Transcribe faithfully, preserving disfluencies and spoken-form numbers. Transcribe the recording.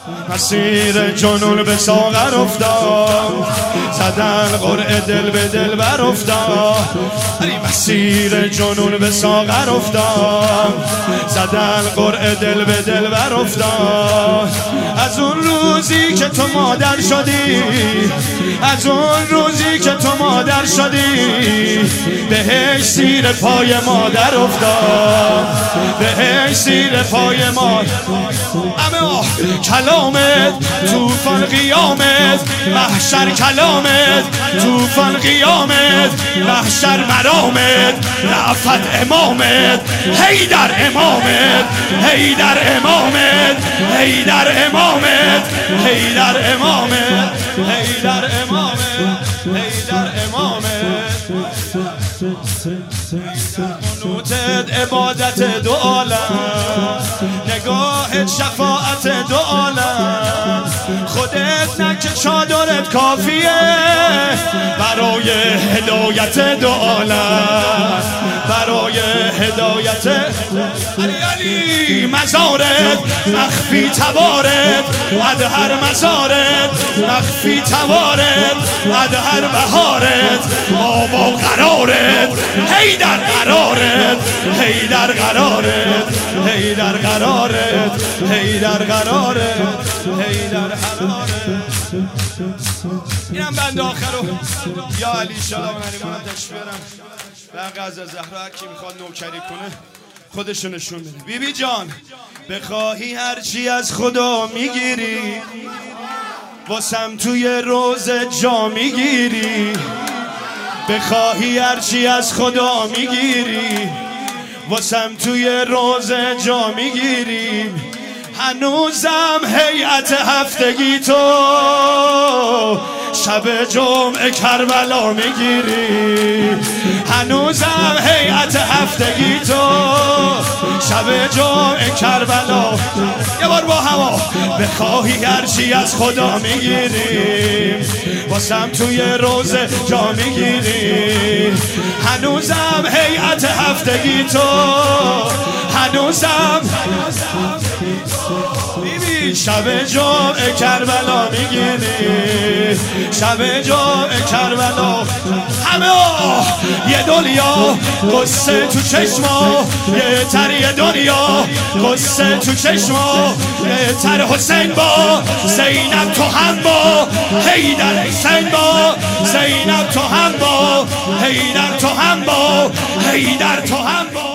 مسیر جنون به ساغر افتاد، زدن قرعه دل به دل بر افتاد. مسیر جنون به ساغر افتاد، زدن قرعه دل به دل بر افتاد. از اون روزی که تو مادر شدی، از اون روزی که تو مادر شدی، بهش زیر پای مادر افتاد، بهش زیر پای مادر. اما کلامت توفان قیامت، محشر کلامت توفان قیامت، محشر مرامت، رفت امامت، حیدر امامت، حیدر امامت، حیدر امامت، حیدر امامت، حیدر امامت، حیدر امامت. قنوتت عبادت دو عالم، نگاهت شفاعت دو عالم. خودت نک چادرت کافیه برای هدایت دو عالم، برای هدایت. علی علی مزارت مخفی توارت، ادهر مزارت مخفی توارت، ادهر بهارت آب و قرارت، حیدر قرارت، حیدر قرارت، حیدر قرارت، حیدر قرارت، حیدر قرارت. اینم بند آخرو یا علی شلام علیمان تشریف بیارم. به قضا زهرا کی میخواد نوکری کنه خودشو نشون بده. بی بی جان بخواهی هرچی از خدا میگیری، واسم توی روز جا میگیری. بخواهی هرچی از خدا میگیری، واسم توی روز جا میگیری. هنوزم هیئت هفتگی تو شب جمعه کربلا میگیری. هنوزم هیئت هفتگی تو شب جمعه کربلا. یه بار با هوا بخواهی هرچی از خدا میگیری، واسم توی روز جا میگیری. هنوزم هیئت هفتگی تو، هنوزم بیبی شب جمعه کربلا میگیری، شب جمعه کربلا. همه یه دنیا قصه تو چشما، یه تر یه دنیا قصه تو چشما. یه تر حسین با زینب تو هم با حیدر، حسین با زینب تو هم با حیدر، تو هم با حیدر، تو هم با